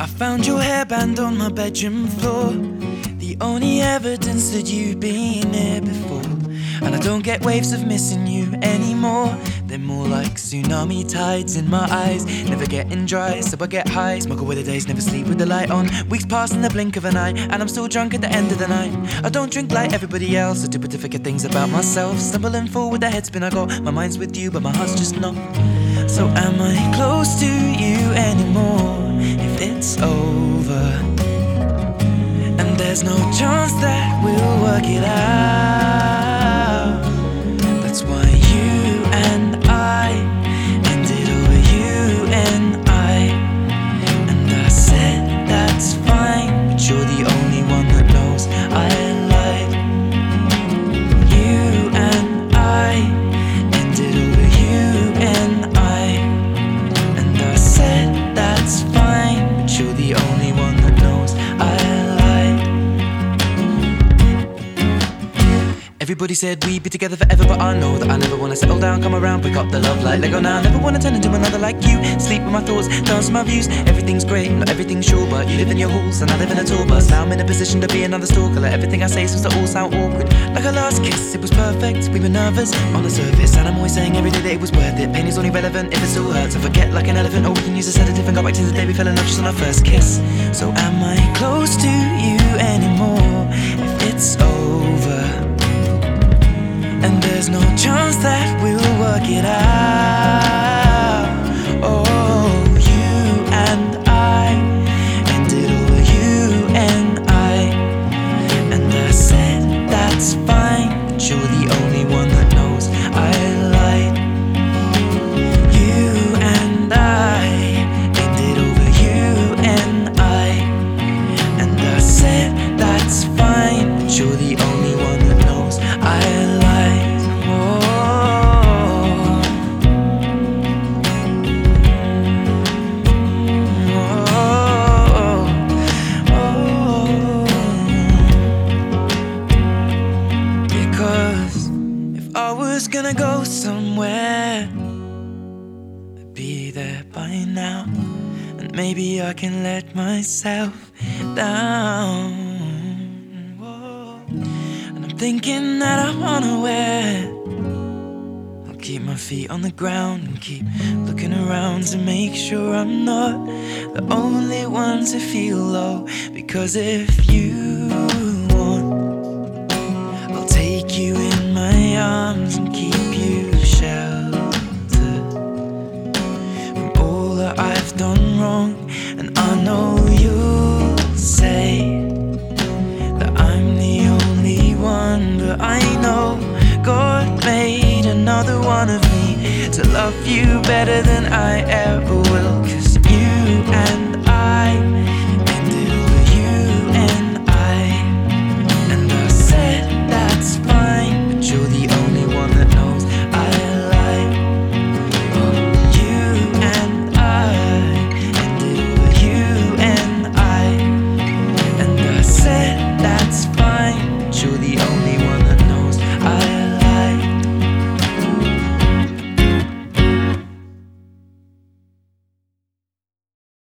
I found your hairband on my bedroom floor, the only evidence that you've been here before. And I don't get waves of missing you anymore. They're more like tsunami tides in my eyes, never getting dry, so I get high. Smoke away the days, never sleep with the light on. Weeks pass in the blink of an eye, and I'm still drunk at the end of the night. I don't drink like everybody else, I do but to forget things about myself. Stumble and fall with the head spin, I go, my mind's with you, but my heart's just not. So am I close to you anymore if it's over? And there's no chance that we'll work it out. That's why you and I ended over you and I. And I said that's fine, but you're the only one that knows I lied. You and I ended over you and I. And I said that's fine, but you're the only one that knows I lied. Everybody said we'd be together forever, but I know that I never wanna settle down, come around, pick up the love like Lego now. Never wanna turn into another like you, sleep with my thoughts, dance with my views. Everything's great, not everything's sure, but you live in your halls and I live in a tour bus. Now I'm in a position to be another stalker, like everything I say seems to all sound awkward. Like our last kiss, it was perfect, we were nervous on the surface, and I'm always saying every day that it was worth it. Pain is only relevant if it still hurts. I forget like an elephant, or we can use a sedative and go back to the day we fell in love just on our first kiss. So am I close to you anymore if it's over? And there's no chance that we'll work it out. Oh, you and I ended over you and I. And I said that's fine, but you're the only one that knows I lied. You and I ended over you and I. And I said that's fine, but you're the only one that knows I lied. Gonna go somewhere, I'd be there by now, and maybe I can let myself down. Whoa. And I'm thinking that I'm unaware. I'll keep my feet on the ground and keep looking around to make sure I'm not the only one to feel low. Because if you want, I'll take you in my arms and keep you sheltered from all that I've done wrong. And I know you'll say that I'm the only one, but I know God made another one of me to love you better than I ever will. 'Cause you and